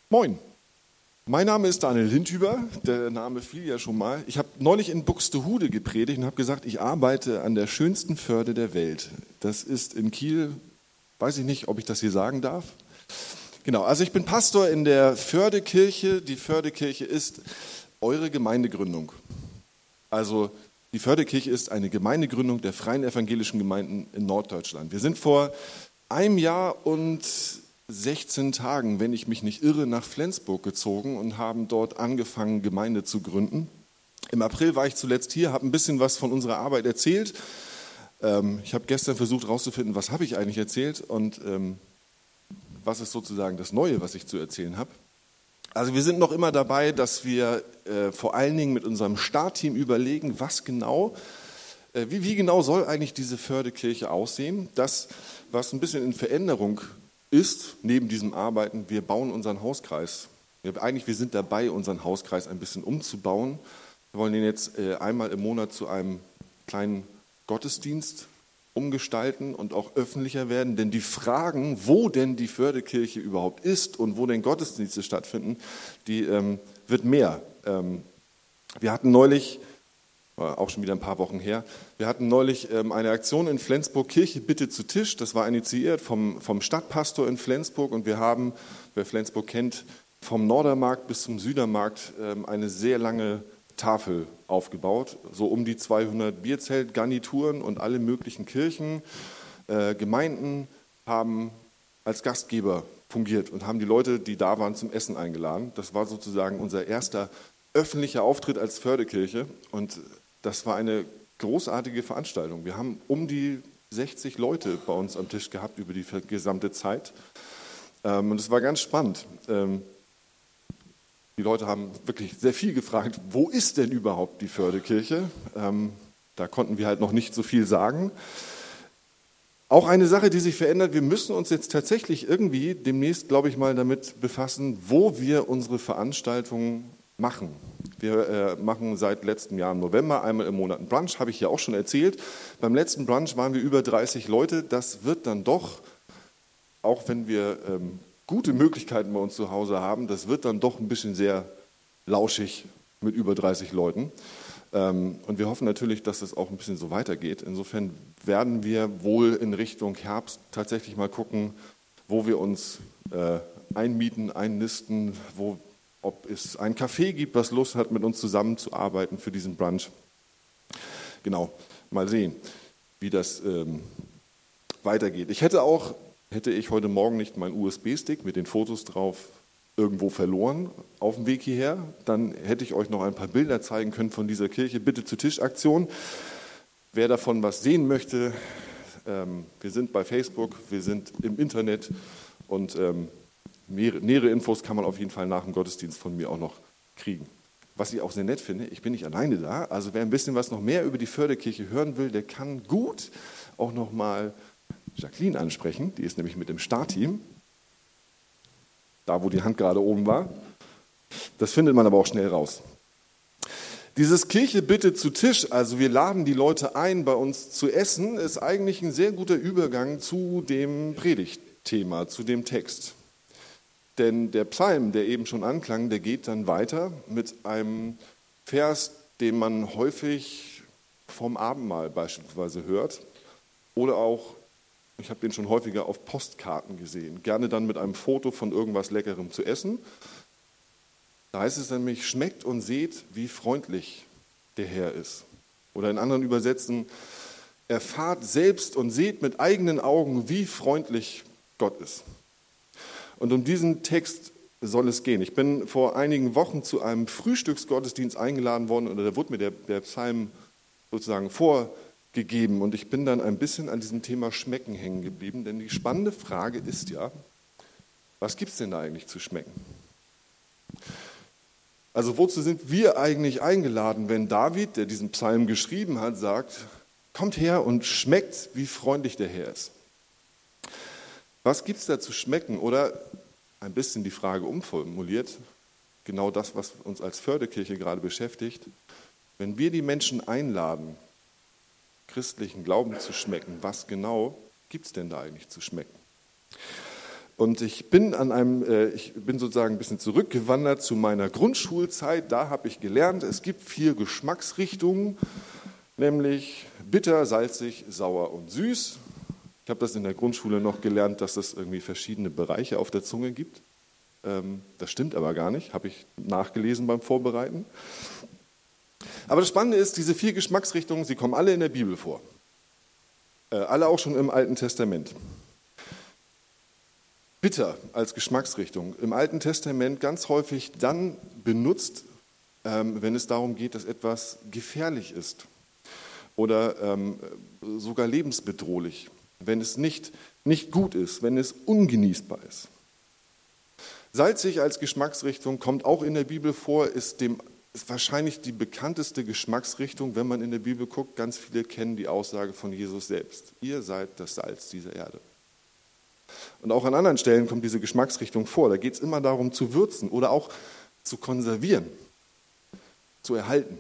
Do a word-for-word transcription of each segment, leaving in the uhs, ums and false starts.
Moin, mein Name ist Daniel Lindhüber, der Name fiel ja schon mal. Ich habe neulich in Buxtehude gepredigt und habe gesagt, ich arbeite an der schönsten Förde der Welt. Das ist in Kiel, weiß ich nicht, ob ich das hier sagen darf. Genau, also ich bin Pastor in der Fördekirche. Die Fördekirche ist eure Gemeindegründung. Also die Fördekirche ist eine Gemeindegründung der Freien Evangelischen Gemeinden in Norddeutschland. Wir sind vor einem Jahr und sechzehn Tagen, wenn ich mich nicht irre, nach Flensburg gezogen und haben dort angefangen, Gemeinde zu gründen. Im April war ich zuletzt hier, habe ein bisschen was von unserer Arbeit erzählt. Ähm, ich habe gestern versucht herauszufinden, was habe ich eigentlich erzählt und ähm, was ist sozusagen das Neue, was ich zu erzählen habe. Also wir sind noch immer dabei, dass wir äh, vor allen Dingen mit unserem Startteam überlegen, was genau, äh, wie, wie genau soll eigentlich diese Fördekirche aussehen. Das, was ein bisschen in Veränderung ist, neben diesem Arbeiten, wir bauen unseren Hauskreis. Wir, eigentlich, wir sind dabei, unseren Hauskreis ein bisschen umzubauen. Wir wollen den jetzt äh, einmal im Monat zu einem kleinen Gottesdienst umgestalten und auch öffentlicher werden. Denn die Fragen, wo denn die Fördekirche überhaupt ist und wo denn Gottesdienste stattfinden, die ähm, wird mehr. Ähm, wir hatten neulich, auch schon wieder ein paar Wochen her. Wir hatten neulich ähm, eine Aktion in Flensburg, Kirche bitte zu Tisch. Das war initiiert vom, vom Stadtpastor in Flensburg und wir haben, wer Flensburg kennt, vom Nordermarkt bis zum Südermarkt ähm, eine sehr lange Tafel aufgebaut. So um die zweihundert Bierzeltgarnituren und alle möglichen Kirchen, äh, Gemeinden haben als Gastgeber fungiert und haben die Leute, die da waren, zum Essen eingeladen. Das war sozusagen unser erster öffentlicher Auftritt als Fördekirche und das war eine großartige Veranstaltung. Wir haben um die sechzig Leute bei uns am Tisch gehabt über die gesamte Zeit. Und es war ganz spannend. Die Leute haben wirklich sehr viel gefragt, wo ist denn überhaupt die Fördekirche? Da konnten wir halt noch nicht so viel sagen. Auch eine Sache, die sich verändert, wir müssen uns jetzt tatsächlich irgendwie demnächst, glaube ich mal, damit befassen, wo wir unsere Veranstaltungen machen. Wir äh, machen seit letztem Jahr im November einmal im Monat einen Brunch, habe ich ja auch schon erzählt. Beim letzten Brunch waren wir über dreißig Leute. Das wird dann doch, auch wenn wir ähm, gute Möglichkeiten bei uns zu Hause haben, das wird dann doch ein bisschen sehr lauschig mit über dreißig Leuten. Ähm, und wir hoffen natürlich, dass es auch ein bisschen so weitergeht. Insofern werden wir wohl in Richtung Herbst tatsächlich mal gucken, wo wir uns äh, einmieten, einnisten, wo ob es ein Café gibt, was Lust hat, mit uns zusammenzuarbeiten für diesen Brunch. Genau, mal sehen, wie das ähm, weitergeht. Ich hätte auch, hätte ich heute Morgen nicht meinen U S B-Stick mit den Fotos drauf irgendwo verloren auf dem Weg hierher, dann hätte ich euch noch ein paar Bilder zeigen können von dieser Kirche Bitte zu Tisch-Aktion. Wer davon was sehen möchte, ähm, wir sind bei Facebook, wir sind im Internet und ähm, nähere Infos kann man auf jeden Fall nach dem Gottesdienst von mir auch noch kriegen. Was ich auch sehr nett finde, ich bin nicht alleine da, also wer ein bisschen was noch mehr über die Fördekirche hören will, der kann gut auch noch mal Jacqueline ansprechen, die ist nämlich mit dem Startteam, da wo die Hand gerade oben war. Das findet man aber auch schnell raus. Dieses Kirche bitte zu Tisch, also wir laden die Leute ein, bei uns zu essen, ist eigentlich ein sehr guter Übergang zu dem Predigtthema, zu dem Text. Denn der Psalm, der eben schon anklang, der geht dann weiter mit einem Vers, den man häufig vom Abendmahl beispielsweise hört. Oder auch, ich habe den schon häufiger auf Postkarten gesehen, gerne dann mit einem Foto von irgendwas Leckerem zu essen. Da heißt es nämlich, schmeckt und seht, wie freundlich der Herr ist. Oder in anderen Übersetzen, erfahrt selbst und seht mit eigenen Augen, wie freundlich Gott ist. Und um diesen Text soll es gehen. Ich bin vor einigen Wochen zu einem Frühstücksgottesdienst eingeladen worden und da wurde mir der, der Psalm sozusagen vorgegeben und ich bin dann ein bisschen an diesem Thema Schmecken hängen geblieben, denn die spannende Frage ist ja, was gibt es denn da eigentlich zu schmecken? Also wozu sind wir eigentlich eingeladen, wenn David, der diesen Psalm geschrieben hat, sagt, kommt her und schmeckt, wie freundlich der Herr ist. Was gibt es da zu schmecken? Oder ein bisschen die Frage umformuliert, genau das, was uns als Fördekirche gerade beschäftigt. Wenn wir die Menschen einladen, christlichen Glauben zu schmecken, was genau gibt es denn da eigentlich zu schmecken? Und ich bin an einem, äh, ich bin sozusagen ein bisschen zurückgewandert zu meiner Grundschulzeit. Da habe ich gelernt, es gibt vier Geschmacksrichtungen, nämlich bitter, salzig, sauer und süß. Ich habe das in der Grundschule noch gelernt, dass es irgendwie verschiedene Bereiche auf der Zunge gibt. Ähm, das stimmt aber gar nicht, habe ich nachgelesen beim Vorbereiten. Aber das Spannende ist, diese vier Geschmacksrichtungen, sie kommen alle in der Bibel vor. Äh, alle auch schon im Alten Testament. Bitter als Geschmacksrichtung im Alten Testament ganz häufig dann benutzt, ähm, wenn es darum geht, dass etwas gefährlich ist oder ähm, sogar lebensbedrohlich, wenn es nicht, nicht gut ist, wenn es ungenießbar ist. Salzig als Geschmacksrichtung kommt auch in der Bibel vor, ist, dem, ist wahrscheinlich die bekannteste Geschmacksrichtung, wenn man in der Bibel guckt. Ganz viele kennen die Aussage von Jesus selbst. Ihr seid das Salz dieser Erde. Und auch an anderen Stellen kommt diese Geschmacksrichtung vor. Da geht es immer darum zu würzen oder auch zu konservieren, zu erhalten.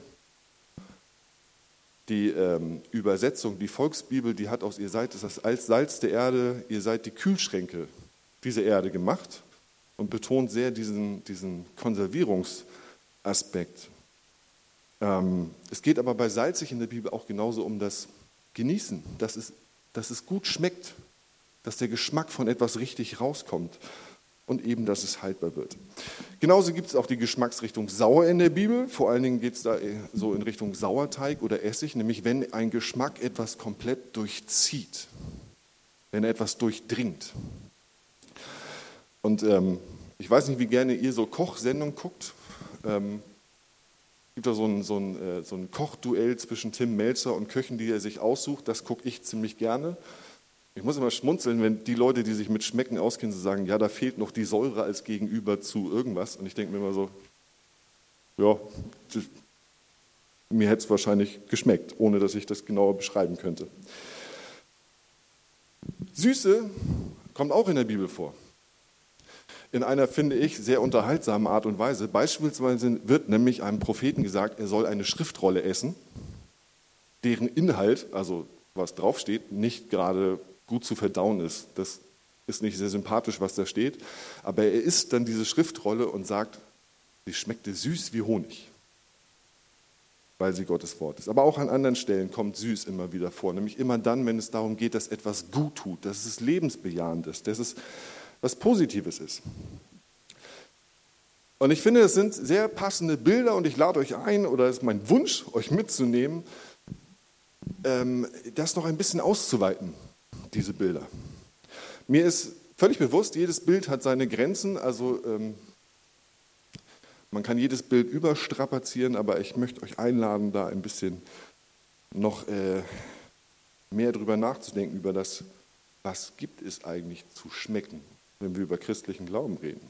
Die ähm, Übersetzung, die Volksbibel, die hat aus ihr seid das als Salz der Erde, ihr seid die Kühlschränke dieser Erde gemacht und betont sehr diesen, diesen Konservierungsaspekt. Ähm, es geht aber bei salzig in der Bibel auch genauso um das Genießen, dass es, dass es gut schmeckt, dass der Geschmack von etwas richtig rauskommt und eben, dass es haltbar wird. Genauso gibt es auch die Geschmacksrichtung sauer in der Bibel. Vor allen Dingen geht es da so in Richtung Sauerteig oder Essig, nämlich wenn ein Geschmack etwas komplett durchzieht, wenn er etwas durchdringt. Und ähm, ich weiß nicht, wie gerne ihr so Kochsendungen guckt. Ähm, es gibt da so ein, so ein, äh, so ein Kochduell zwischen Tim Melzer und Köchen, die er sich aussucht. Das gucke ich ziemlich gerne. Ich muss immer schmunzeln, wenn die Leute, die sich mit Schmecken auskennen, so sagen, ja, da fehlt noch die Säure als Gegenüber zu irgendwas. Und ich denke mir immer so, ja, das, mir hätte es wahrscheinlich geschmeckt, ohne dass ich das genauer beschreiben könnte. Süße kommt auch in der Bibel vor. In einer, finde ich, sehr unterhaltsamen Art und Weise. Beispielsweise wird nämlich einem Propheten gesagt, er soll eine Schriftrolle essen, deren Inhalt, also was draufsteht, nicht gerade gut zu verdauen ist. Das ist nicht sehr sympathisch, was da steht. Aber er isst dann diese Schriftrolle und sagt, sie schmeckte süß wie Honig, weil sie Gottes Wort ist. Aber auch an anderen Stellen kommt süß immer wieder vor. Nämlich immer dann, wenn es darum geht, dass etwas gut tut, dass es lebensbejahend ist, dass es was Positives ist. Und ich finde, es sind sehr passende Bilder und ich lade euch ein, oder es ist mein Wunsch, euch mitzunehmen, das noch ein bisschen auszuweiten, diese Bilder. Mir ist völlig bewusst, jedes Bild hat seine Grenzen, also ähm, man kann jedes Bild überstrapazieren, aber ich möchte euch einladen, da ein bisschen noch äh, mehr drüber nachzudenken, über das, was gibt es eigentlich zu schmecken, wenn wir über christlichen Glauben reden.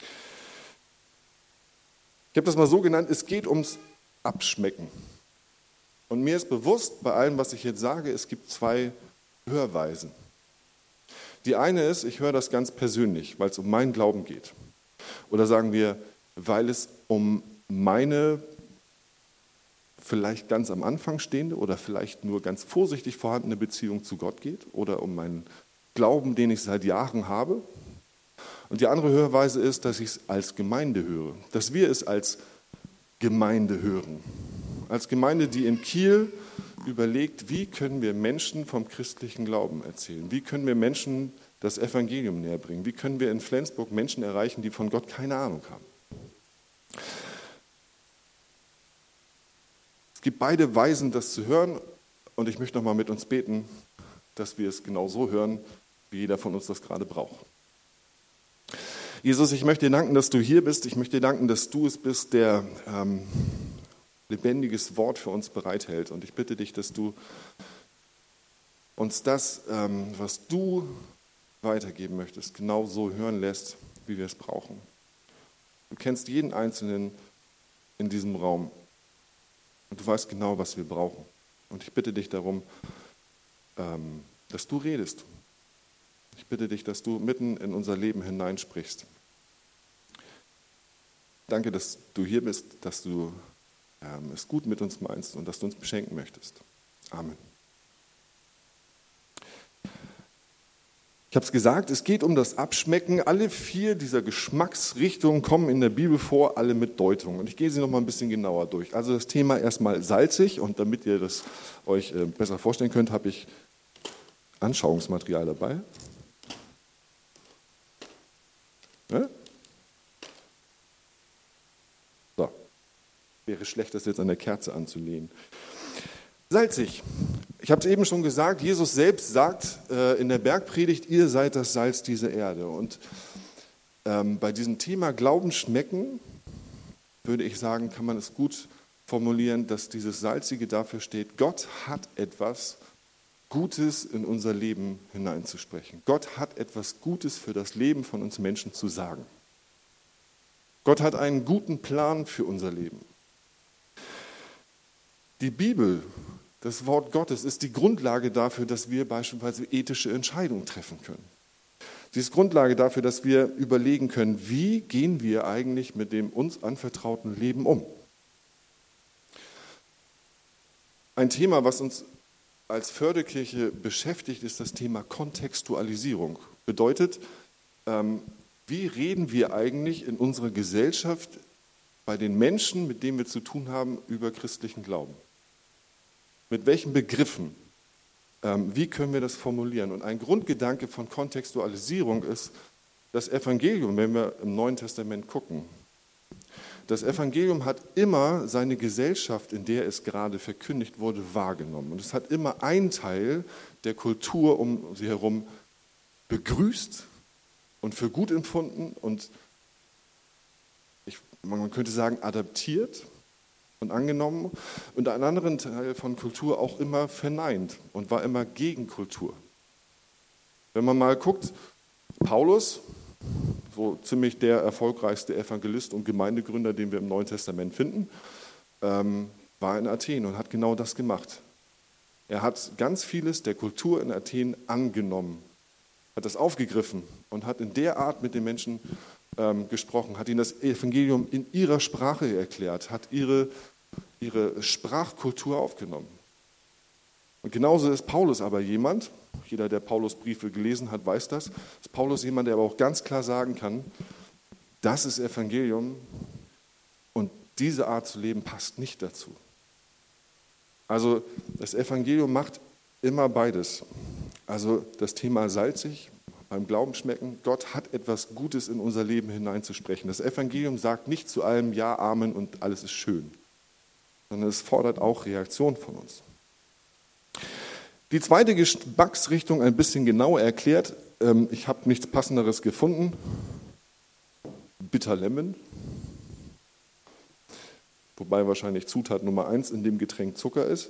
Ich habe das mal so genannt, es geht ums Abschmecken. Und mir ist bewusst, bei allem, was ich jetzt sage, es gibt zwei Hörweisen. Die eine ist, ich höre das ganz persönlich, weil es um meinen Glauben geht. Oder sagen wir, weil es um meine vielleicht ganz am Anfang stehende oder vielleicht nur ganz vorsichtig vorhandene Beziehung zu Gott geht. Oder um meinen Glauben, den ich seit Jahren habe. Und die andere Hörweise ist, dass ich es als Gemeinde höre. Dass wir es als Gemeinde hören. Als Gemeinde, die in Kiel überlegt, wie können wir Menschen vom christlichen Glauben erzählen? Wie können wir Menschen das Evangelium näher bringen? Wie können wir in Flensburg Menschen erreichen, die von Gott keine Ahnung haben? Es gibt beide Weisen, das zu hören. Und ich möchte noch mal mit uns beten, dass wir es genau so hören, wie jeder von uns das gerade braucht. Jesus, ich möchte dir danken, dass du hier bist. Ich möchte dir danken, dass du es bist, der ähm, lebendiges Wort für uns bereithält. Und ich bitte dich, dass du uns das, ähm, was du weitergeben möchtest, genau so hören lässt, wie wir es brauchen. Du kennst jeden Einzelnen in diesem Raum und du weißt genau, was wir brauchen. Und ich bitte dich darum, ähm, dass du redest. Ich bitte dich, dass du mitten in unser Leben hineinsprichst. Danke, dass du hier bist, dass du ähm, es gut mit uns meinst und dass du uns beschenken möchtest. Amen. Ich Ich habe es gesagt, es geht um das Abschmecken. Alle vier dieser Geschmacksrichtungen kommen in der Bibel vor, alle mit Deutung. Und ich gehe sie noch mal ein bisschen genauer durch. Also das Thema erstmal salzig. Und damit ihr das euch besser vorstellen könnt, habe ich Anschauungsmaterial dabei. Ja? So. Wäre schlecht, das jetzt an der Kerze anzulehnen. Salzig. Ich habe es eben schon gesagt, Jesus selbst sagt äh, in der Bergpredigt, ihr seid das Salz dieser Erde. Und ähm, bei diesem Thema Glauben schmecken, würde ich sagen, kann man es gut formulieren, dass dieses Salzige dafür steht, Gott hat etwas Gutes in unser Leben hineinzusprechen. Gott hat etwas Gutes für das Leben von uns Menschen zu sagen. Gott hat einen guten Plan für unser Leben. Die Bibel, das Wort Gottes, ist die Grundlage dafür, dass wir beispielsweise ethische Entscheidungen treffen können. Sie ist Grundlage dafür, dass wir überlegen können, wie gehen wir eigentlich mit dem uns anvertrauten Leben um. Ein Thema, was uns als Förderkirche beschäftigt, ist das Thema Kontextualisierung. Bedeutet, ähm, wie reden wir eigentlich in unserer Gesellschaft bei den Menschen, mit denen wir zu tun haben, über christlichen Glauben? Mit welchen Begriffen? Ähm, wie können wir das formulieren? Und ein Grundgedanke von Kontextualisierung ist das Evangelium, wenn wir im Neuen Testament gucken. Das Evangelium hat immer seine Gesellschaft, in der es gerade verkündigt wurde, wahrgenommen. Und es hat immer einen Teil der Kultur um sie herum begrüßt und für gut empfunden und ich, man könnte sagen adaptiert und angenommen und einen anderen Teil von Kultur auch immer verneint und war immer gegen Kultur. Wenn man mal guckt, Paulus, so ziemlich der erfolgreichste Evangelist und Gemeindegründer, den wir im Neuen Testament finden, ähm, war in Athen und hat genau das gemacht. Er hat ganz vieles der Kultur in Athen angenommen, hat das aufgegriffen und hat in der Art mit den Menschen ähm, gesprochen, hat ihnen das Evangelium in ihrer Sprache erklärt, hat ihre, ihre Sprachkultur aufgenommen. Und genauso ist Paulus aber jemand, jeder, der Paulus Briefe gelesen hat, weiß das, ist Paulus jemand, der aber auch ganz klar sagen kann, das ist Evangelium und diese Art zu leben passt nicht dazu. Also das Evangelium macht immer beides. Also das Thema salzig, beim Glauben schmecken, Gott hat etwas Gutes in unser Leben hineinzusprechen. Das Evangelium sagt nicht zu allem Ja, Amen und alles ist schön, sondern es fordert auch Reaktion von uns. Die zweite Geschmacksrichtung ein bisschen genauer erklärt, ähm, ich habe nichts Passenderes gefunden, Bitter Lemon, wobei wahrscheinlich Zutat Nummer eins in dem Getränk Zucker ist,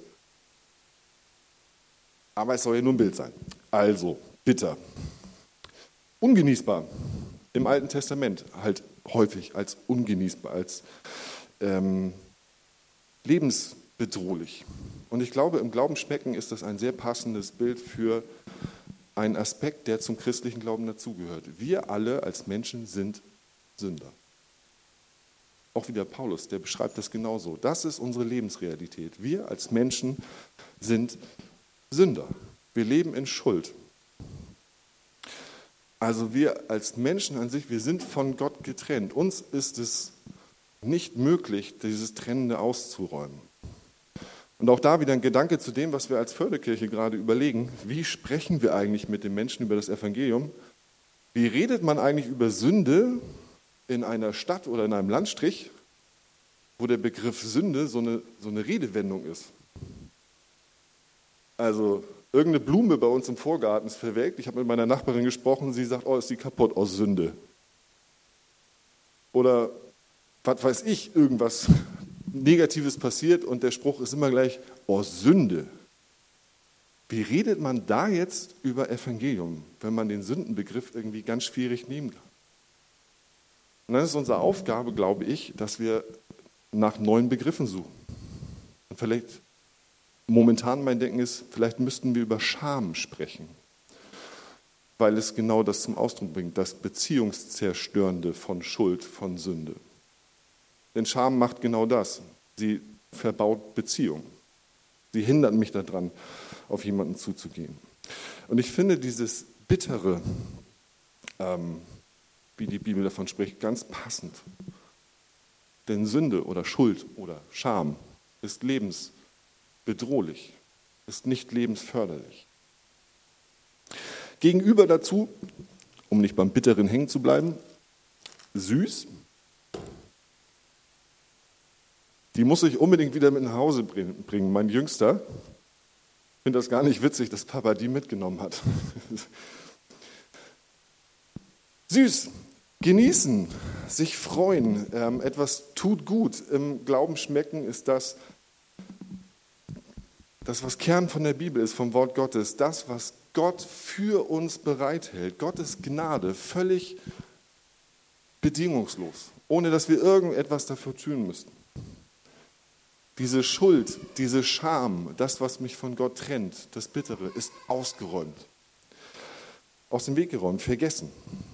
aber es soll ja nur ein Bild sein. Also, bitter, ungenießbar, im Alten Testament halt häufig als ungenießbar, als ähm, lebensbedrohlich. Und ich glaube, im Glauben schmecken ist das ein sehr passendes Bild für einen Aspekt, der zum christlichen Glauben dazugehört. Wir alle als Menschen sind Sünder. Auch wieder Paulus, der beschreibt das genauso. Das ist unsere Lebensrealität. Wir als Menschen sind Sünder. Wir leben in Schuld. Also wir als Menschen an sich, wir sind von Gott getrennt. Uns ist es nicht möglich, dieses Trennende auszuräumen. Und auch da wieder ein Gedanke zu dem, was wir als Förderkirche gerade überlegen. Wie sprechen wir eigentlich mit den Menschen über das Evangelium? Wie redet man eigentlich über Sünde in einer Stadt oder in einem Landstrich, wo der Begriff Sünde so eine, so eine Redewendung ist? Also irgendeine Blume bei uns im Vorgarten ist verwelkt. Ich habe mit meiner Nachbarin gesprochen, sie sagt, oh, ist die kaputt aus Sünde. Oder was weiß ich, irgendwas Negatives passiert und der Spruch ist immer gleich, oh Sünde. Wie redet man da jetzt über Evangelium, wenn man den Sündenbegriff irgendwie ganz schwierig nehmen kann? Und dann ist unsere Aufgabe, glaube ich, dass wir nach neuen Begriffen suchen. Und vielleicht, momentan mein Denken ist, vielleicht müssten wir über Scham sprechen, weil es genau das zum Ausdruck bringt, das Beziehungszerstörende von Schuld, von Sünde. Denn Scham macht genau das. Sie verbaut Beziehung. Sie hindert mich daran, auf jemanden zuzugehen. Und ich finde, dieses Bittere, ähm, wie die Bibel davon spricht, ganz passend. Denn Sünde oder Schuld oder Scham ist lebensbedrohlich, ist nicht lebensförderlich. Gegenüber dazu, um nicht beim Bitteren hängen zu bleiben, süß. Die muss ich unbedingt wieder mit nach Hause bringen. Mein Jüngster, ich finde das gar nicht witzig, dass Papa die mitgenommen hat. Süß, genießen, sich freuen, ähm, etwas tut gut. Im Glauben schmecken ist das, das, was Kern von der Bibel ist, vom Wort Gottes, das, was Gott für uns bereithält. Gottes Gnade, völlig bedingungslos, ohne dass wir irgendetwas dafür tun müssten. Diese Schuld, diese Scham, das, was mich von Gott trennt, das Bittere, ist ausgeräumt, aus dem Weg geräumt, vergessen.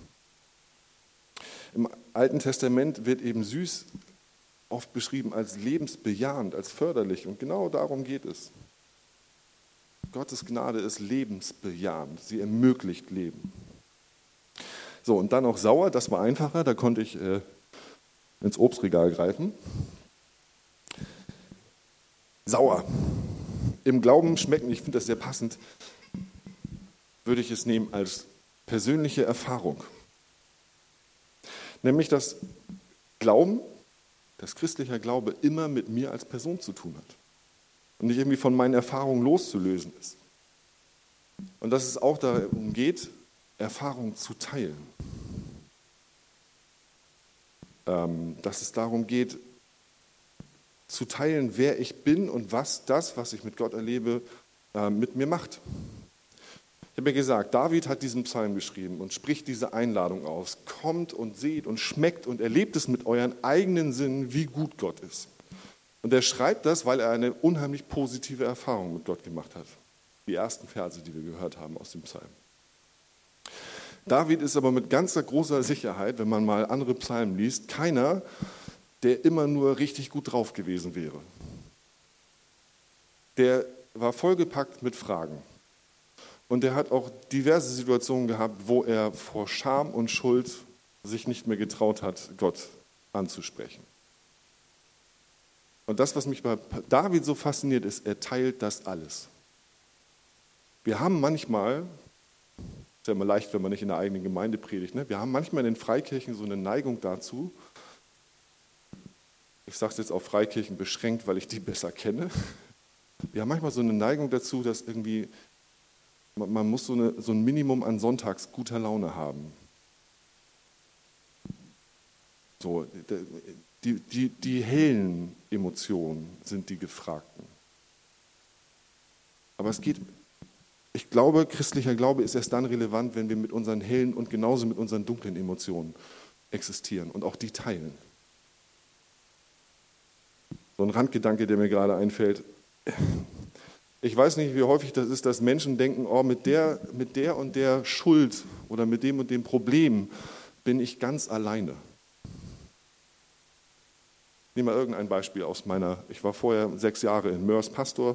Im Alten Testament wird eben süß oft beschrieben als lebensbejahend, als förderlich. Und genau darum geht es. Gottes Gnade ist lebensbejahend. Sie ermöglicht Leben. So, und dann auch sauer, das war einfacher. Da konnte ich äh, ins Obstregal greifen. Sauer. Im Glauben schmecken, ich finde das sehr passend, würde ich es nehmen als persönliche Erfahrung. Nämlich, dass Glauben, dass christlicher Glaube immer mit mir als Person zu tun hat und nicht irgendwie von meinen Erfahrungen loszulösen ist. Und dass es auch darum geht, Erfahrungen zu teilen. Ähm, dass es darum geht, zu teilen, wer ich bin und was das, was ich mit Gott erlebe, äh, mit mir macht. Ich habe ja gesagt, David hat diesen Psalm geschrieben und spricht diese Einladung aus. Kommt und seht und schmeckt und erlebt es mit euren eigenen Sinnen, wie gut Gott ist. Und er schreibt das, weil er eine unheimlich positive Erfahrung mit Gott gemacht hat. Die ersten Verse, die wir gehört haben aus dem Psalm. David ist aber mit ganz großer Sicherheit, wenn man mal andere Psalmen liest, keiner, der immer nur richtig gut drauf gewesen wäre. Der war vollgepackt mit Fragen. Und er hat auch diverse Situationen gehabt, wo er vor Scham und Schuld sich nicht mehr getraut hat, Gott anzusprechen. Und das, was mich bei David so fasziniert, ist, er teilt das alles. Wir haben manchmal, ist ja immer leicht, wenn man nicht in der eigenen Gemeinde predigt, ne? Wir haben manchmal in den Freikirchen so eine Neigung dazu, ich sage es jetzt auf Freikirchen beschränkt, weil ich die besser kenne, wir haben manchmal so eine Neigung dazu, dass irgendwie man muss so, eine, so ein Minimum an Sonntags guter Laune haben. So, die, die, die hellen Emotionen sind die Gefragten. Aber es geht, ich glaube, christlicher Glaube ist erst dann relevant, wenn wir mit unseren hellen und genauso mit unseren dunklen Emotionen existieren und auch die teilen. So ein Randgedanke, der mir gerade einfällt. Ich weiß nicht, wie häufig das ist, dass Menschen denken, oh, mit der, mit der und der Schuld oder mit dem und dem Problem bin ich ganz alleine. Ich nehme mal irgendein Beispiel aus meiner, ich war vorher sechs Jahre in Mörs Pastor.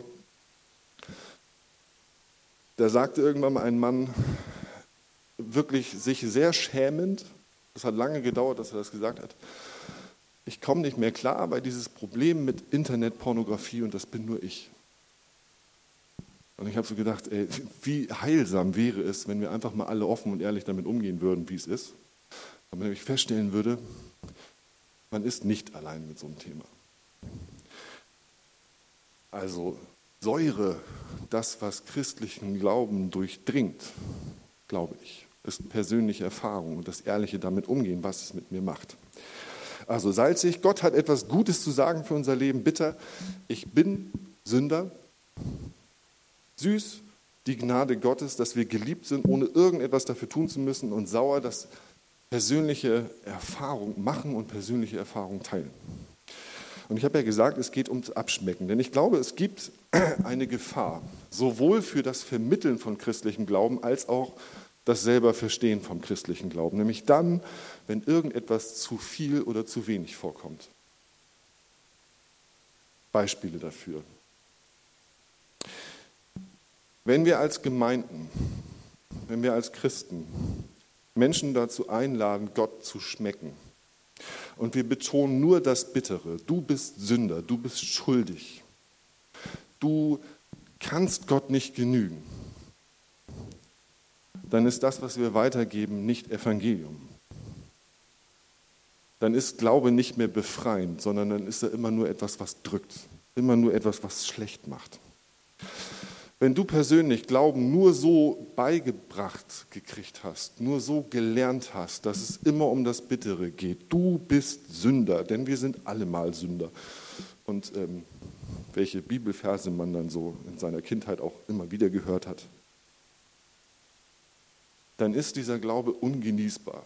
Da sagte irgendwann mal ein Mann, wirklich sich sehr schämend, das hat lange gedauert, dass er das gesagt hat, ich komme nicht mehr klar bei dieses Problem mit Internetpornografie und das bin nur ich. Und ich habe so gedacht, ey, wie heilsam wäre es, wenn wir einfach mal alle offen und ehrlich damit umgehen würden, wie es ist. Und wenn ich feststellen würde, man ist nicht allein mit so einem Thema. Also Säure, das, was christlichen Glauben durchdringt, glaube ich, ist persönliche Erfahrung und das ehrliche damit umgehen, was es mit mir macht. Also salzig, Gott hat etwas Gutes zu sagen für unser Leben. Bitter, ich bin Sünder. Süß, die Gnade Gottes, dass wir geliebt sind, ohne irgendetwas dafür tun zu müssen. Und sauer, dass persönliche Erfahrung machen und persönliche Erfahrung teilen. Und ich habe ja gesagt, es geht ums Abschmecken. Denn ich glaube, es gibt eine Gefahr, sowohl für das Vermitteln von christlichem Glauben als auch das selber Verstehen vom christlichen Glauben. Nämlich dann, wenn irgendetwas zu viel oder zu wenig vorkommt. Beispiele dafür. Wenn wir als Gemeinden wenn wir als Christen Menschen dazu einladen, Gott zu schmecken, und wir betonen nur das Bittere, du bist Sünder, du bist schuldig, du kannst Gott nicht genügen, dann ist das, was wir weitergeben, nicht Evangelium. Dann ist Glaube nicht mehr befreiend, sondern dann ist er immer nur etwas, was drückt, immer nur etwas, was schlecht macht. Wenn du persönlich Glauben nur so beigebracht gekriegt hast, nur so gelernt hast, dass es immer um das Bittere geht, du bist Sünder, denn wir sind alle mal Sünder. Und ähm, welche Bibelverse man dann so in seiner Kindheit auch immer wieder gehört hat, dann ist dieser Glaube ungenießbar.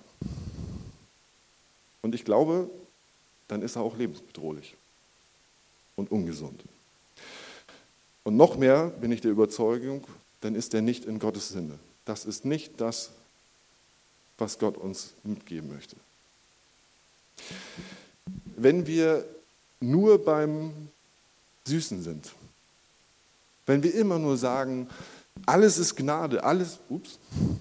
Und ich glaube, dann ist er auch lebensbedrohlich und ungesund. Und noch mehr bin ich der Überzeugung, dann ist er nicht in Gottes Sinne. Das ist nicht das, was Gott uns mitgeben möchte. Wenn wir nur beim Süßen sind, wenn wir immer nur sagen, alles ist Gnade, alles, ups,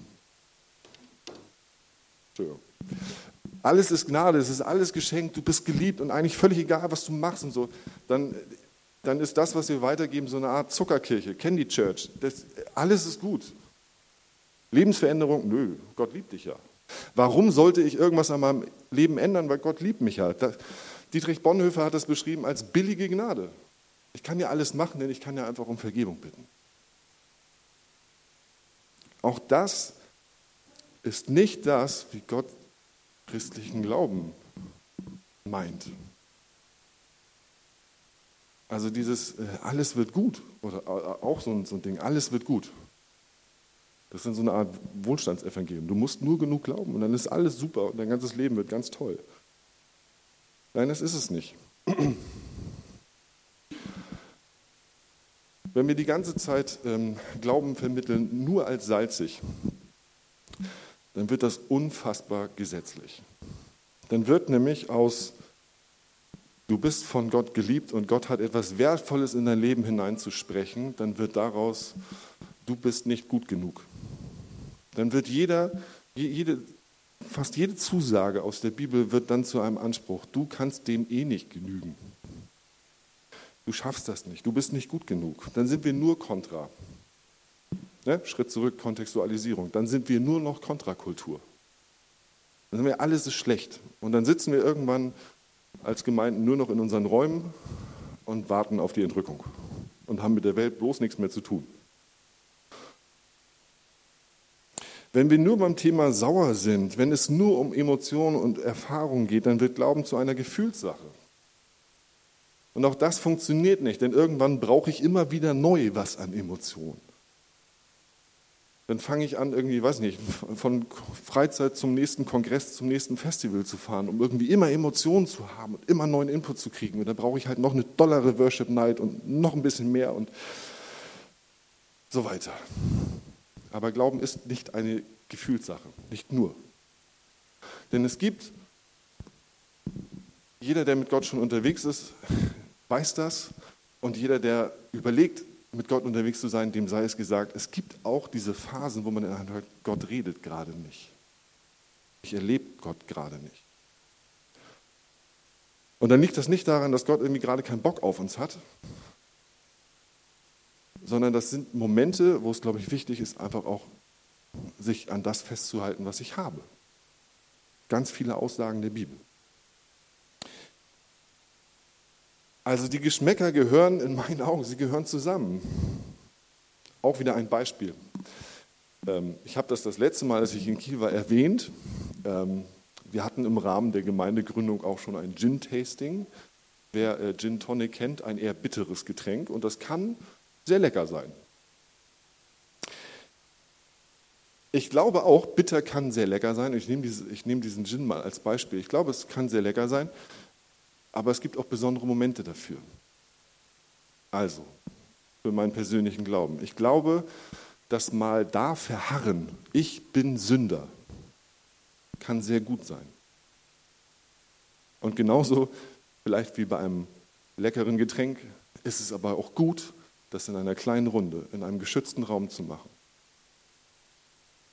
Entschuldigung, alles ist Gnade, es ist alles geschenkt, du bist geliebt und eigentlich völlig egal, was du machst und so, dann, dann ist das, was wir weitergeben, so eine Art Zuckerkirche, Candy Church. Das, alles ist gut. Lebensveränderung, nö, Gott liebt dich ja. Warum sollte ich irgendwas an meinem Leben ändern, weil Gott liebt mich ja. Das, Dietrich Bonhoeffer hat das beschrieben als billige Gnade. Ich kann ja alles machen, denn ich kann ja einfach um Vergebung bitten. Auch das ist nicht das, wie Gott christlichen Glauben meint. Also dieses äh, alles wird gut, oder äh, auch so ein, so ein Ding, alles wird gut. Das ist so eine Art Wohlstandsevangelium. Du musst nur genug glauben und dann ist alles super und dein ganzes Leben wird ganz toll. Nein, das ist es nicht. Wenn wir die ganze Zeit ähm, Glauben vermitteln, nur als salzig, dann wird das unfassbar gesetzlich. Dann wird nämlich aus, du bist von Gott geliebt und Gott hat etwas Wertvolles in dein Leben hineinzusprechen, dann wird daraus, du bist nicht gut genug. Dann wird jeder, jede, fast jede Zusage aus der Bibel wird dann zu einem Anspruch, du kannst dem eh nicht genügen. Du schaffst das nicht, du bist nicht gut genug. Dann sind wir nur kontra. Ne? Schritt zurück, Kontextualisierung. Dann sind wir nur noch Kontrakultur. Dann sind wir, alles ist schlecht. Und dann sitzen wir irgendwann als Gemeinden nur noch in unseren Räumen und warten auf die Entrückung und haben mit der Welt bloß nichts mehr zu tun. Wenn wir nur beim Thema sauer sind, wenn es nur um Emotionen und Erfahrungen geht, dann wird Glauben zu einer Gefühlssache. Und auch das funktioniert nicht, denn irgendwann brauche ich immer wieder neu was an Emotionen. Dann fange ich an, irgendwie, weiß nicht, von Freizeit zum nächsten Kongress, zum nächsten Festival zu fahren, um irgendwie immer Emotionen zu haben und immer neuen Input zu kriegen. Und dann brauche ich halt noch eine dollere Worship Night und noch ein bisschen mehr und so weiter. Aber Glauben ist nicht eine Gefühlssache, nicht nur. Denn es gibt, jeder, der mit Gott schon unterwegs ist, weiß das. Und jeder, der überlegt, mit Gott unterwegs zu sein, dem sei es gesagt, es gibt auch diese Phasen, wo man dann hört, Gott redet gerade nicht. Ich erlebe Gott gerade nicht. Und dann liegt das nicht daran, dass Gott irgendwie gerade keinen Bock auf uns hat, sondern das sind Momente, wo es, glaube ich, wichtig ist, einfach auch sich an das festzuhalten, was ich habe. Ganz viele Aussagen der Bibel. Also die Geschmäcker gehören in meinen Augen, sie gehören zusammen. Auch wieder ein Beispiel. Ich habe das das letzte Mal, als ich in Kiel war, erwähnt. Wir hatten im Rahmen der Gemeindegründung auch schon ein Gin-Tasting. Wer Gin Tonic kennt, ein eher bitteres Getränk und das kann sehr lecker sein. Ich glaube auch, bitter kann sehr lecker sein. Ich nehme, diese, ich nehme diesen Gin mal als Beispiel. Ich glaube, es kann sehr lecker sein. Aber es gibt auch besondere Momente dafür. Also, für meinen persönlichen Glauben. Ich glaube, dass mal da verharren, ich bin Sünder, kann sehr gut sein. Und genauso, vielleicht wie bei einem leckeren Getränk, ist es aber auch gut, das in einer kleinen Runde, in einem geschützten Raum zu machen.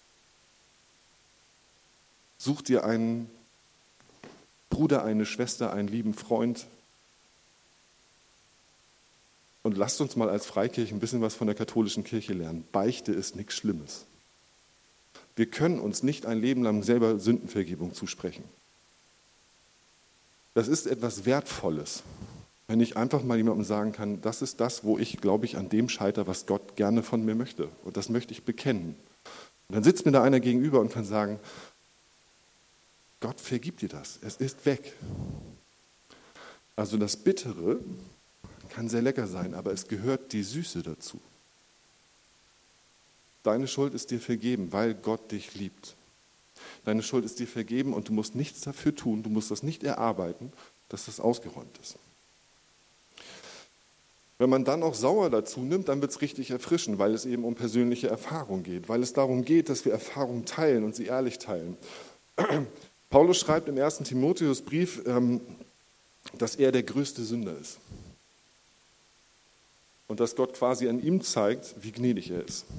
Such dir einen Bruder, eine Schwester, einen lieben Freund und lasst uns mal als Freikirche ein bisschen was von der katholischen Kirche lernen. Beichte ist nichts Schlimmes. Wir können uns nicht ein Leben lang selber Sündenvergebung zusprechen. Das ist etwas Wertvolles, wenn ich einfach mal jemandem sagen kann, das ist das, wo ich, glaube ich, an dem scheitere, was Gott gerne von mir möchte. Und das möchte ich bekennen. Und dann sitzt mir da einer gegenüber und kann sagen, Gott vergibt dir das, es ist weg. Also das Bittere kann sehr lecker sein, aber es gehört die Süße dazu. Deine Schuld ist dir vergeben, weil Gott dich liebt. Deine Schuld ist dir vergeben und du musst nichts dafür tun, du musst das nicht erarbeiten, dass das ausgeräumt ist. Wenn man dann auch sauer dazu nimmt, dann wird es richtig erfrischend, weil es eben um persönliche Erfahrung geht, weil es darum geht, dass wir Erfahrungen teilen und sie ehrlich teilen. Paulus schreibt im ersten Timotheusbrief, dass er der größte Sünder ist. Und dass Gott quasi an ihm zeigt, wie gnädig er ist.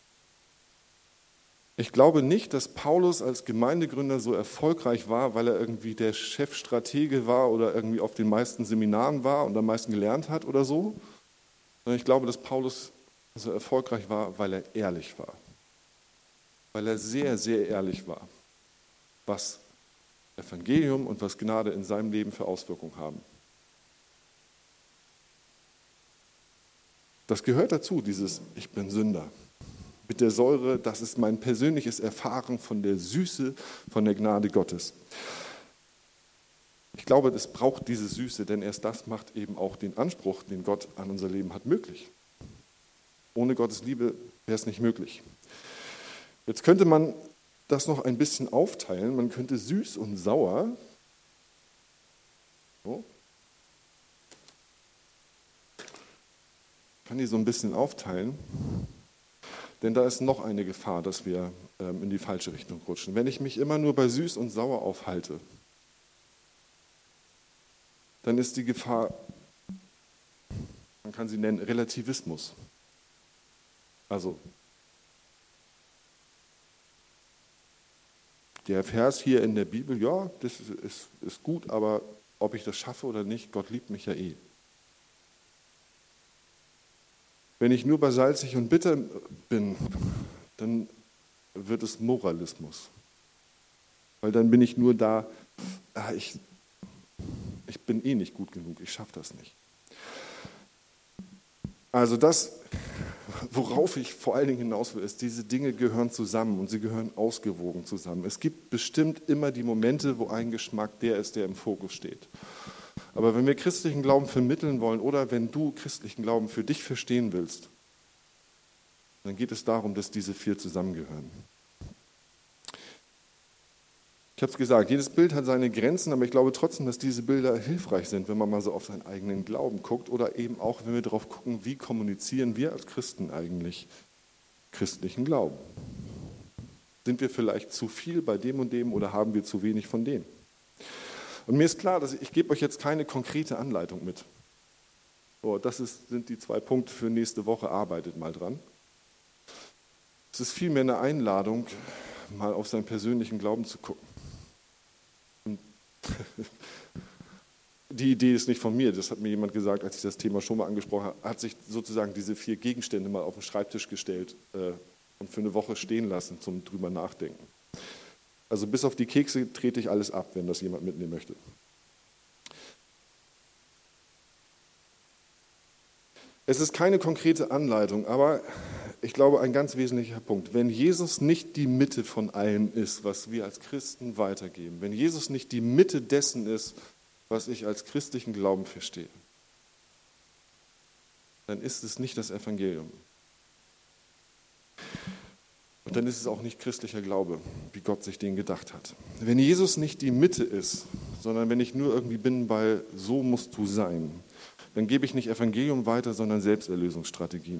Ich glaube nicht, dass Paulus als Gemeindegründer so erfolgreich war, weil er irgendwie der Chefstratege war oder irgendwie auf den meisten Seminaren war und am meisten gelernt hat oder so. Sondern ich glaube, dass Paulus so erfolgreich war, weil er ehrlich war. Weil er sehr, sehr ehrlich war, was Evangelium und was Gnade in seinem Leben für Auswirkungen haben. Das gehört dazu, dieses Ich bin Sünder. Mit der Säure, das ist mein persönliches Erfahren von der Süße, von der Gnade Gottes. Ich glaube, es braucht diese Süße, denn erst das macht eben auch den Anspruch, den Gott an unser Leben hat, möglich. Ohne Gottes Liebe wäre es nicht möglich. Jetzt könnte man das noch ein bisschen aufteilen. Man könnte süß und sauer. So. Kann die so ein bisschen aufteilen. Denn da ist noch eine Gefahr, dass wir ähm, in die falsche Richtung rutschen. Wenn ich mich immer nur bei süß und sauer aufhalte, dann ist die Gefahr, man kann sie nennen, Relativismus. Also, der Vers hier in der Bibel, ja, das ist, ist gut, aber ob ich das schaffe oder nicht, Gott liebt mich ja eh. Wenn ich nur bei salzig und bitter bin, dann wird es Moralismus. Weil dann bin ich nur da, ah, ich, ich bin eh nicht gut genug, ich schaffe das nicht. Also das, worauf ich vor allen Dingen hinaus will, ist, diese Dinge gehören zusammen und sie gehören ausgewogen zusammen. Es gibt bestimmt immer die Momente, wo ein Geschmack der ist, der im Fokus steht. Aber wenn wir christlichen Glauben vermitteln wollen oder wenn du christlichen Glauben für dich verstehen willst, dann geht es darum, dass diese vier zusammengehören. Ich habe es gesagt, jedes Bild hat seine Grenzen, aber ich glaube trotzdem, dass diese Bilder hilfreich sind, wenn man mal so auf seinen eigenen Glauben guckt oder eben auch, wenn wir darauf gucken, wie kommunizieren wir als Christen eigentlich christlichen Glauben. Sind wir vielleicht zu viel bei dem und dem oder haben wir zu wenig von dem? Und mir ist klar, dass ich, ich gebe euch jetzt keine konkrete Anleitung mit. So, das ist, sind die zwei Punkte für nächste Woche, arbeitet mal dran. Es ist vielmehr eine Einladung, mal auf seinen persönlichen Glauben zu gucken. Und die Idee ist nicht von mir, das hat mir jemand gesagt, als ich das Thema schon mal angesprochen habe, hat sich sozusagen diese vier Gegenstände mal auf den Schreibtisch gestellt äh, und für eine Woche stehen lassen zum drüber nachdenken. Also bis auf die Kekse trete ich alles ab, wenn das jemand mitnehmen möchte. Es ist keine konkrete Anleitung, aber ich glaube, ein ganz wesentlicher Punkt. Wenn Jesus nicht die Mitte von allem ist, was wir als Christen weitergeben, wenn Jesus nicht die Mitte dessen ist, was ich als christlichen Glauben verstehe, dann ist es nicht das Evangelium. Und dann ist es auch nicht christlicher Glaube, wie Gott sich den gedacht hat. Wenn Jesus nicht die Mitte ist, sondern wenn ich nur irgendwie bin bei so musst du sein, dann gebe ich nicht Evangelium weiter, sondern Selbsterlösungsstrategien.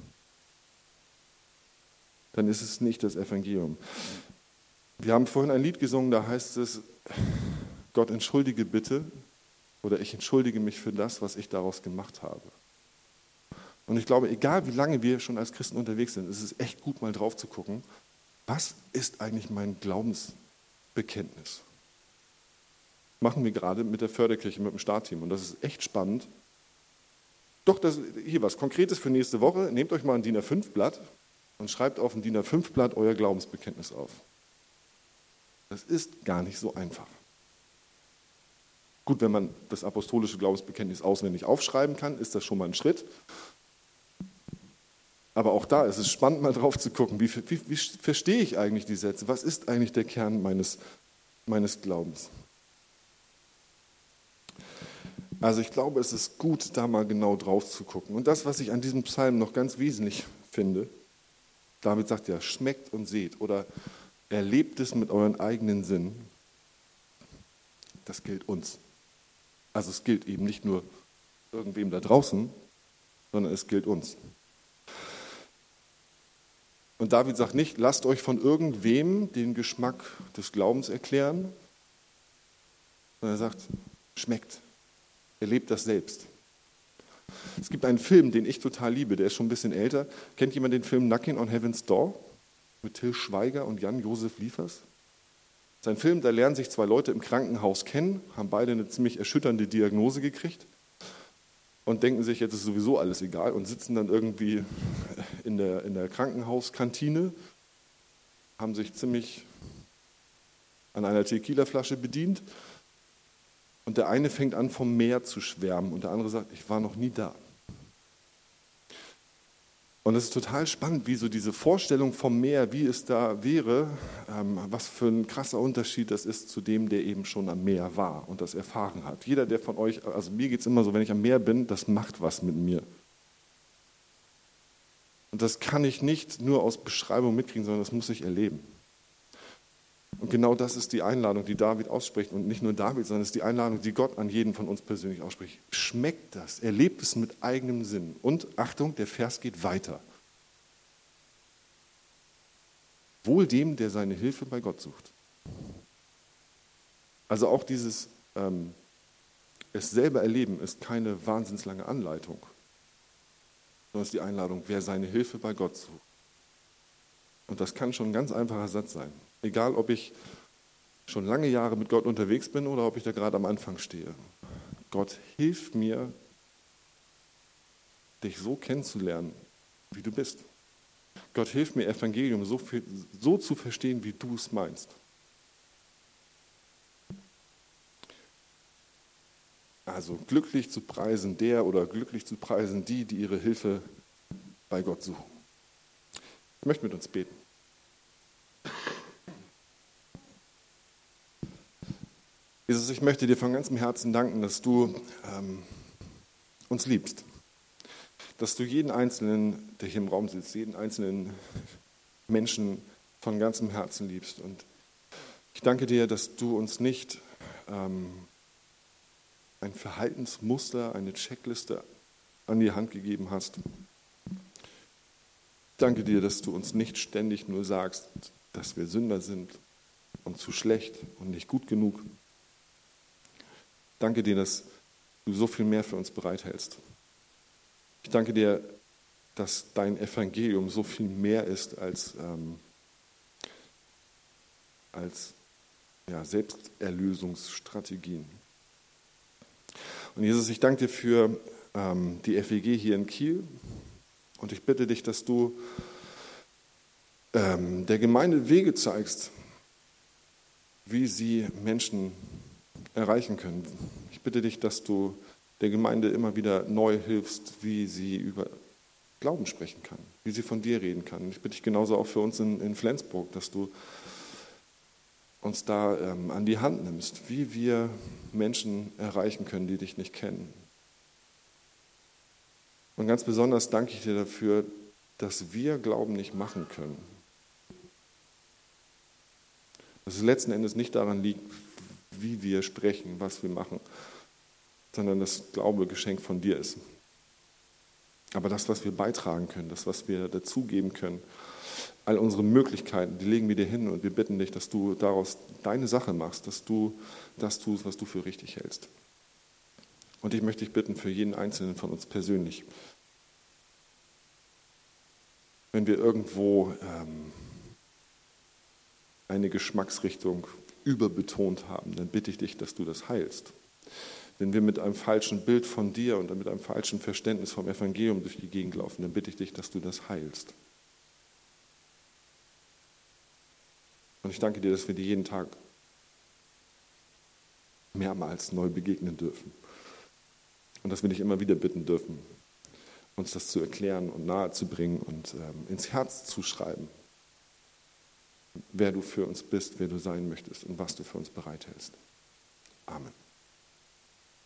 Dann ist es nicht das Evangelium. Wir haben vorhin ein Lied gesungen, da heißt es, Gott entschuldige bitte oder ich entschuldige mich für das, was ich daraus gemacht habe. Und ich glaube, egal wie lange wir schon als Christen unterwegs sind, ist es echt gut, mal drauf zu gucken, was ist eigentlich mein Glaubensbekenntnis? Glaubensbekenntnis. Machen wir gerade mit der Förderkirche, mit dem Startteam. Und das ist echt spannend. Doch, das, hier was Konkretes für nächste Woche. Nehmt euch mal ein D I N A fünf Blatt und schreibt auf ein D I N A fünf Blatt euer Glaubensbekenntnis auf. Das ist gar nicht so einfach. Gut, wenn man das apostolische Glaubensbekenntnis auswendig aufschreiben kann, ist das schon mal ein Schritt. Aber auch da ist es spannend, mal drauf zu gucken, wie, wie, wie verstehe ich eigentlich die Sätze? Was ist eigentlich der Kern meines, meines Glaubens? Also ich glaube, es ist gut, da mal genau drauf zu gucken. Und das, was ich an diesem Psalm noch ganz wesentlich finde, David sagt ja, schmeckt und seht oder erlebt es mit euren eigenen Sinnen. Das gilt uns. Also es gilt eben nicht nur irgendwem da draußen, sondern es gilt uns. Und David sagt nicht, lasst euch von irgendwem den Geschmack des Glaubens erklären, sondern er sagt, schmeckt, erlebt das selbst. Es gibt einen Film, den ich total liebe, der ist schon ein bisschen älter. Kennt jemand den Film Knocking on Heaven's Door mit Till Schweiger und Jan-Josef Liefers? Das ist ein Film, da lernen sich zwei Leute im Krankenhaus kennen, haben beide eine ziemlich erschütternde Diagnose gekriegt und denken sich, jetzt ist sowieso alles egal und sitzen dann irgendwie in der, in der Krankenhauskantine, haben sich ziemlich an einer Tequila-Flasche bedient und der eine fängt an, vom Meer zu schwärmen und der andere sagt, ich war noch nie da. Und es ist total spannend, wie so diese Vorstellung vom Meer, wie es da wäre, ähm, was für ein krasser Unterschied das ist zu dem, der eben schon am Meer war und das erfahren hat. Jeder, der von euch, also mir geht es immer so, wenn ich am Meer bin, das macht was mit mir. Und das kann ich nicht nur aus Beschreibung mitkriegen, sondern das muss ich erleben. Und genau das ist die Einladung, die David ausspricht. Und nicht nur David, sondern es ist die Einladung, die Gott an jeden von uns persönlich ausspricht. Schmeckt das, erlebt es mit eigenem Sinn. Und Achtung, der Vers geht weiter. Wohl dem, der seine Hilfe bei Gott sucht. Also auch dieses ähm, es selber erleben ist keine wahnsinnslange Anleitung, sondern es ist die Einladung, wer seine Hilfe bei Gott sucht. Und das kann schon ein ganz einfacher Satz sein. Egal, ob ich schon lange Jahre mit Gott unterwegs bin oder ob ich da gerade am Anfang stehe. Gott hilft mir, dich so kennenzulernen, wie du bist. Gott hilft mir, Evangelium so, viel, so zu verstehen, wie du es meinst. Also glücklich zu preisen der oder glücklich zu preisen die, die ihre Hilfe bei Gott suchen. Ich möchte mit uns beten. Jesus, ich möchte dir von ganzem Herzen danken, dass du ähm, uns liebst. Dass du jeden Einzelnen, der hier im Raum sitzt, jeden einzelnen Menschen von ganzem Herzen liebst. Und ich danke dir, dass du uns nicht ähm, ein Verhaltensmuster, eine Checkliste an die Hand gegeben hast. Ich danke dir, dass du uns nicht ständig nur sagst, dass wir Sünder sind und zu schlecht und nicht gut genug. Danke dir, dass du so viel mehr für uns bereithältst. Ich danke dir, dass dein Evangelium so viel mehr ist als, ähm, als ja, Selbsterlösungsstrategien. Und Jesus, ich danke dir für ähm, die F E G hier in Kiel und ich bitte dich, dass du ähm, der Gemeinde Wege zeigst, wie sie Menschen erreichen können. Ich bitte dich, dass du der Gemeinde immer wieder neu hilfst, wie sie über Glauben sprechen kann, wie sie von dir reden kann. Ich bitte dich genauso auch für uns in, in Flensburg, dass du uns da ähm, an die Hand nimmst, wie wir Menschen erreichen können, die dich nicht kennen. Und ganz besonders danke ich dir dafür, dass wir Glauben nicht machen können. Dass es letzten Endes nicht daran liegt, wie wir sprechen, was wir machen, sondern dass Glaube Geschenk von dir ist. Aber das, was wir beitragen können, das, was wir dazugeben können, all unsere Möglichkeiten, die legen wir dir hin und wir bitten dich, dass du daraus deine Sache machst, dass du das tust, was du für richtig hältst. Und ich möchte dich bitten für jeden Einzelnen von uns persönlich, wenn wir irgendwo ähm, eine Geschmacksrichtung überbetont haben, dann bitte ich dich, dass du das heilst. Wenn wir mit einem falschen Bild von dir und mit einem falschen Verständnis vom Evangelium durch die Gegend laufen, dann bitte ich dich, dass du das heilst. Und ich danke dir, dass wir dir jeden Tag mehrmals neu begegnen dürfen. Und dass wir dich immer wieder bitten dürfen, uns das zu erklären und nahezubringen und ähm, ins Herz zu schreiben, wer du für uns bist, wer du sein möchtest und was du für uns bereithältst. Amen.